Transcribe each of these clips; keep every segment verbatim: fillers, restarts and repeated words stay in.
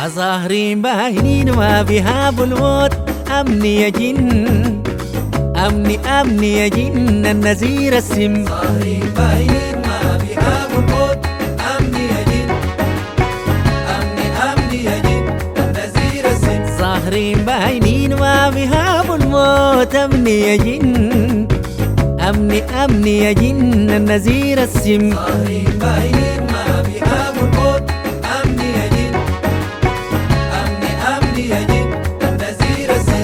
ظاهرين باينين ما بيهابوا الموت. أمني يا جن أمني أمني يا جن النزير السم. ظاهرين باينين ما بيهابوا الموت. أمني يا جن أمني أمني يا جن النزير السم. ظاهرين باينين ما بيهابوا الموت. أمني يا جن أمني أمني يا جن النزير السم. ظاهرين باينين ما بيهابوا الموت. أمني يا جن أمني أمني يا جن النزير السم.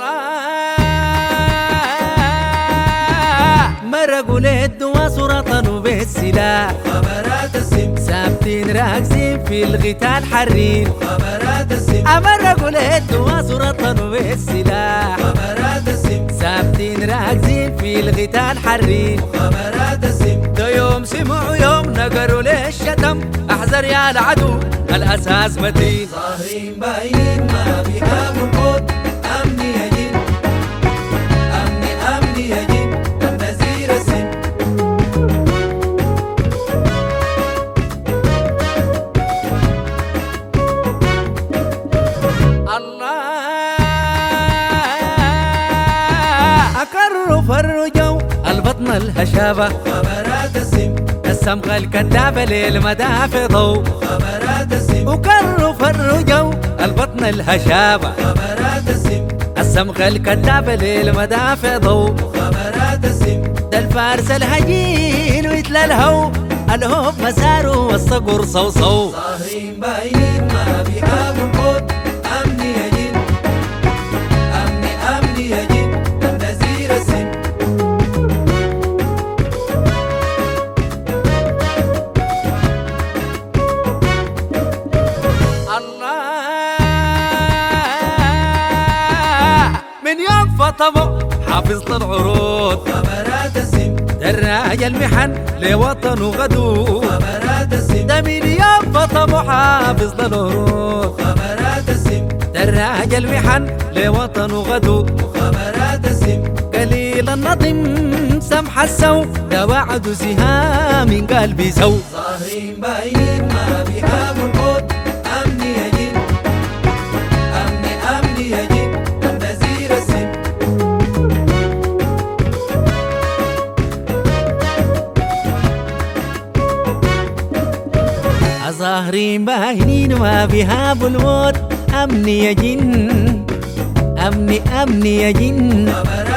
الله مرقوا للدوا سرطانوا بالسلاح. خبرات السم ثابتين راكزين في القتال حرين. خبرات السم مرقوا للدوا سرطانوا بالسلاح. خبرات السم ثابتين راكزين في القتال حرين. خبرات السم. ده يوم سمعوا يوم نقروا للشتم. احذر يا العدو الاساس متين. ظاهرين باينين ما بيهابوا الموت. أمني يا جن أمني أمني يا جن النزير السم. الله أكروا فرجوا البطن الهشابة. خبرات السم السمغة الكدابة للمدافع ضوء. خبرات السم وكروا فرجوا البطن الهشابة. خبرات السم السمغة الكدابة للمدافع ضوء. خبرات السم. ده الفارس الهجين مثل الهو. الهوب مساره والصقر صوصو. ظاهرين باينين ما بيهابوا الموت. أمني يا جن أمني أمني يا جن النزير السم. الله من يوم فطموا حافظ العروض. خبرات السم دراج المحن لوطن غدو. خبرات السم ده من يوم فطموا حافظ العروض. خبرات السم دراج المحن لوطن غدو. خبرات السم. قليل النظم سمح السو. ده وعد سهام من قلبي سو. ظاهرين باينين ما بيهابوا الموت. أمني يا جن أمني أمني يا جن النزير السم. ظاهرين باينين ما بيهابوا الموت. أمني يا جن أمني أمني يا جن خبرات